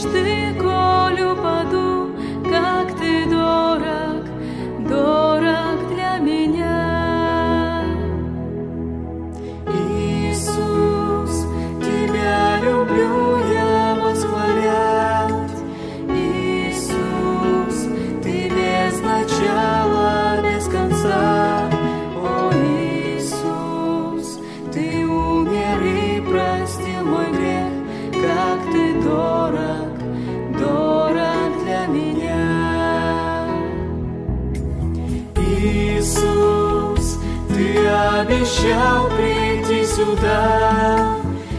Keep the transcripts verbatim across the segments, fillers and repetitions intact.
мечты, коль упаду, как ты дорог, дорог для меня. Иисус, Тебя люблю я восхвалять. Иисус, Ты без начала, без конца. О, Иисус, Ты умер и простил мой грех, как Ты дорог, дорог для меня. Иисус, Ты обещал прийти сюда.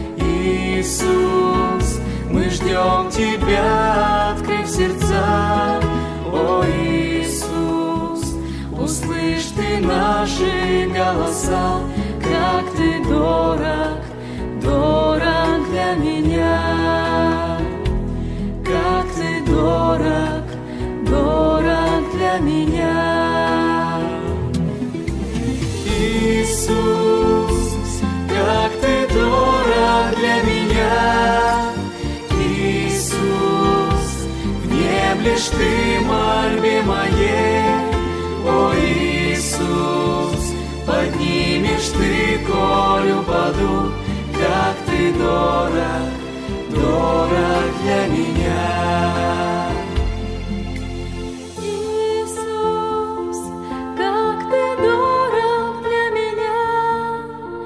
Иисус, мы ждем Тебя, открыв сердца. О, Иисус, услышь Ты наши голоса, как Ты дорог, дорог для меня. Как Ты дорог, дорог для меня. Иисус, как Ты дорог для меня. Иисус, внемлешь Ты мольбе моей. О, Иисус, поднимешь Ты, коль упаду, как Ты дорог, дорог для меня. Иисус, как Ты дорог для меня.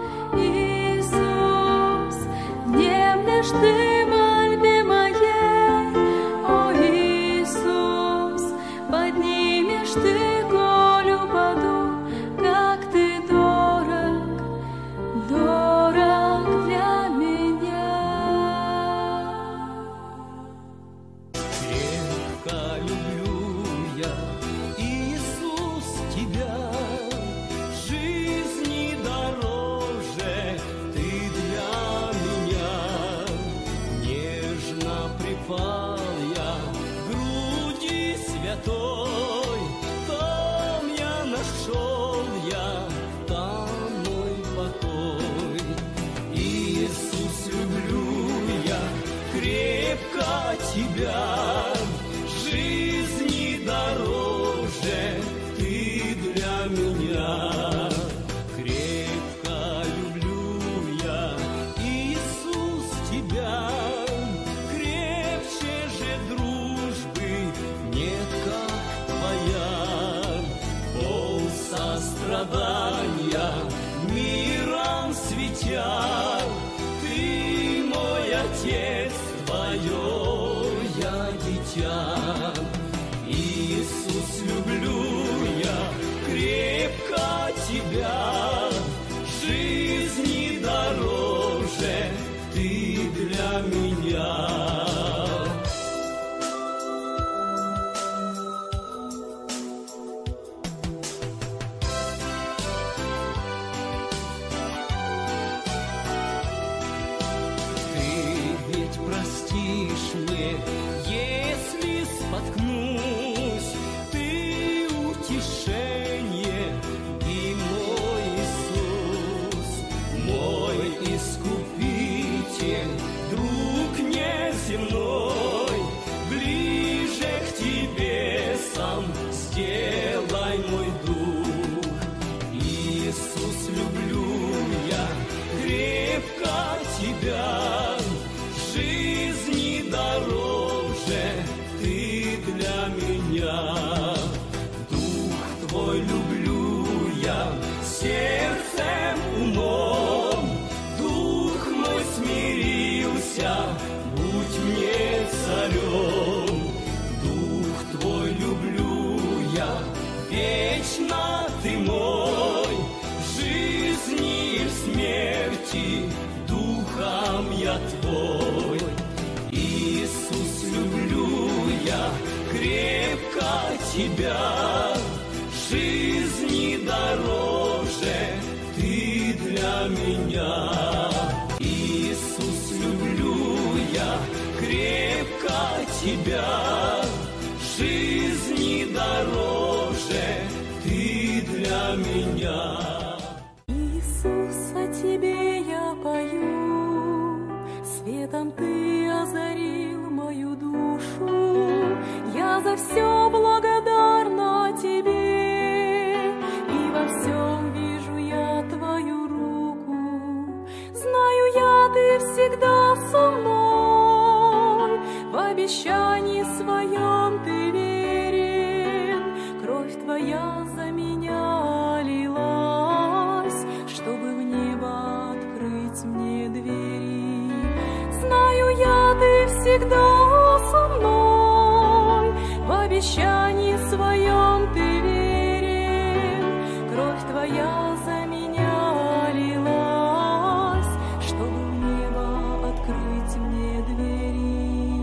Иисус, внемлешь Ты мольбе моей. О, Иисус, поднимешь Ты, коль упаду, как Ты дорог, дорог для меня. Крепко люблю я, Иисус, Тебя, жизни дороже Ты для меня. Нежно припал я к груди святой, там я нашел я, там мой покой. Иисус, люблю я крепко Тебя, жизни дороже Ты для меня. Крепко люблю я, Иисус, Тебя, крепче же дружбы нет, как Твоя. Пол сострадания миром светя, Ты мой Отец, Твое я дитя. Иисус, люблю я крепко Тебя, жизни дороже Ты для меня. Простишь мне, если споткнусь, Ты утешение и мой Иисус, мой Искупитель, друг неземной, ближе к Тебе сам сделай мой дух. Иисус, люблю я крепко Тебя, жизни дороже Ты для меня. Дух Твой люблю я сердцем, умом, Дух мой смирился, будь мне царем. Дух Твой люблю я, вечно Ты мой, в жизни и в смерти Духом я Твой. Иисус, люблю я крепко Тебя, жизни дороже Ты для меня. Иисус, люблю я крепко Тебя, жизни дороже Ты для меня. Иисус, о Тебе я пою, светом Ты Ты озарил мою душу, я за все благодарна Тебе, и во всем вижу я Твою руку. Знаю я, Ты всегда со мной, в обещании своем Ты верен. Кровь Твоя за меня лилась, чтобы в небо открыть мне двери. Знаю я, Ты всегда со мной, в обещании своем Ты верен. Кровь Твоя за меня лилась, чтобы в небо открыть мне двери.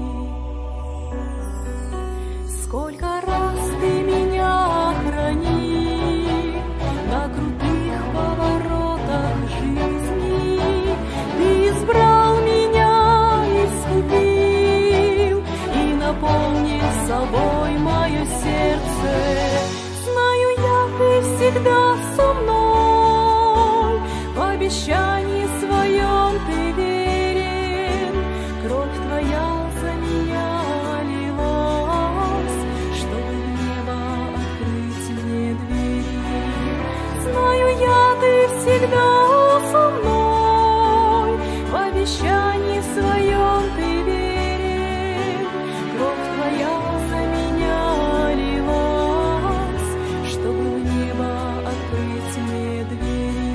Сколько раз Ты меня хранил на крутых поворотах жизни, Ты избрал меня, искупил и наполнил собой мое сердце. Знаю я, Ты всегда со мной, в обещании своем Ты верен. Кровь Твоя за меня лилась, чтобы в небо открыть мне двери. Знаю я, Ты всегда со мной, в обещании своем Ты верен. Кровь Твоя за меня лилась, чтобы в небо открыть мне двери.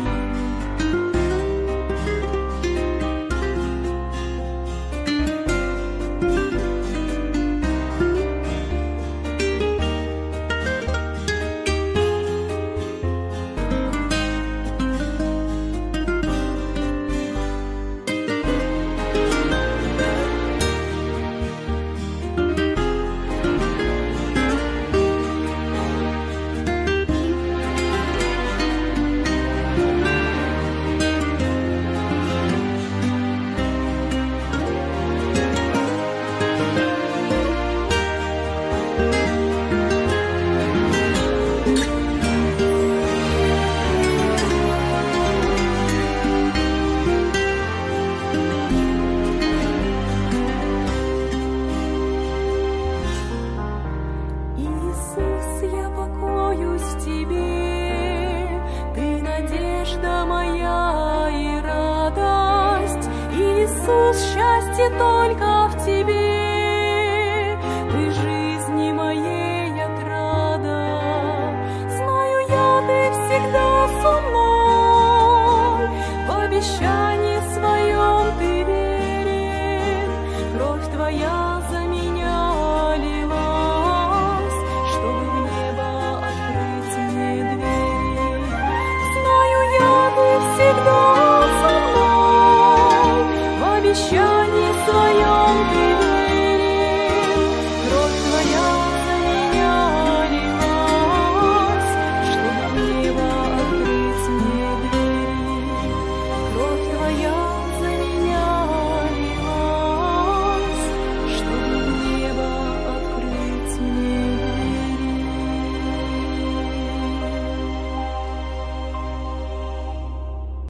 Иисус, я покоюсь в Тебе, Ты надежда моя и радость. Иисус, счастье только